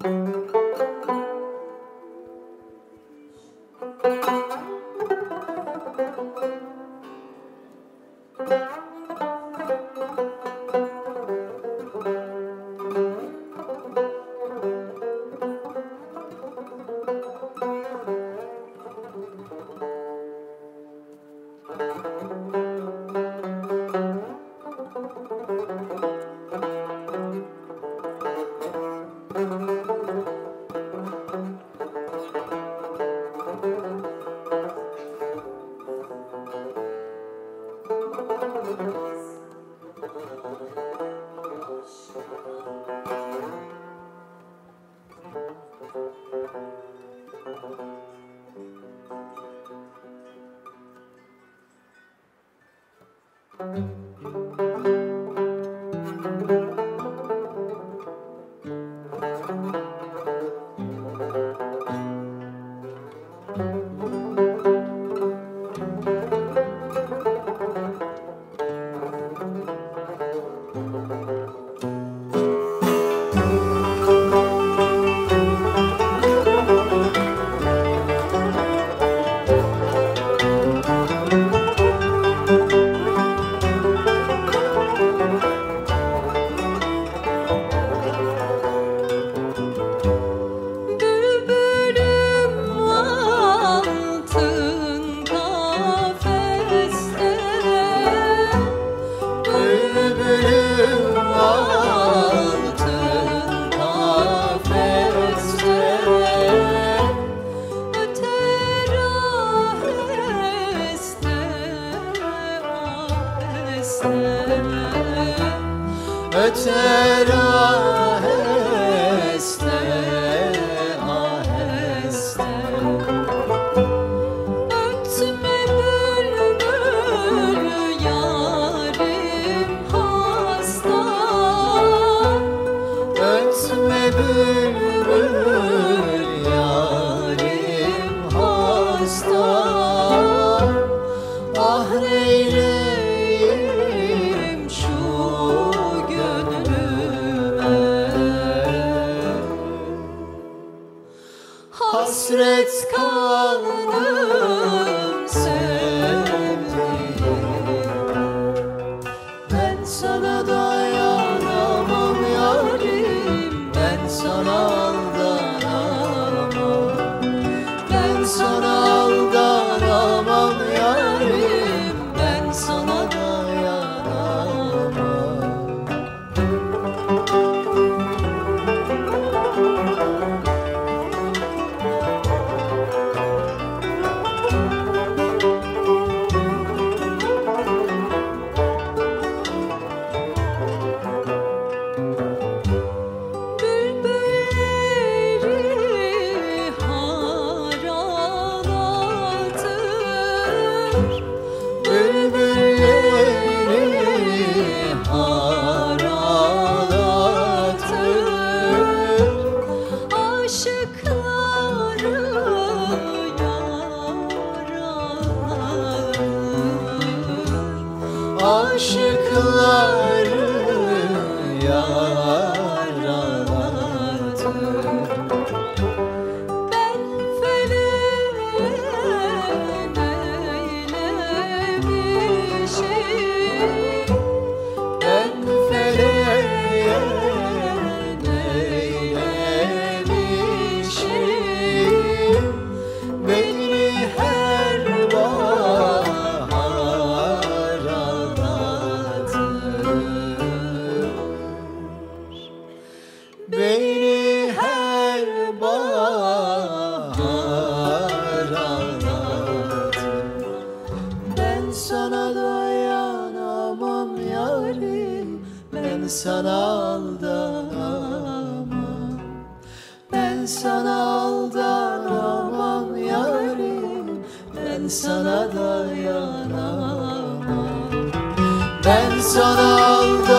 Öter aheste, aheste. Ötme bülbül yarim hasta. Ötme bülbül yarim hasta. Ah neyleyim şu hasret kaldım sevdiğim. Ben sana dayanamam yarim, ben sana aldanamam. Ben sana aldanamam yarim, ben sana dayanamam. Aşıkları yaraladı. Ben feleğen eylemişim, ben feleğen eylemişim. Beni her bahar beni her bahar ağlatır. Ben sana dayanamam yarim, ben sana aldanamam. Ben sana aldanamam yarim, ben sana dayanamam. Ben sana aldanamam.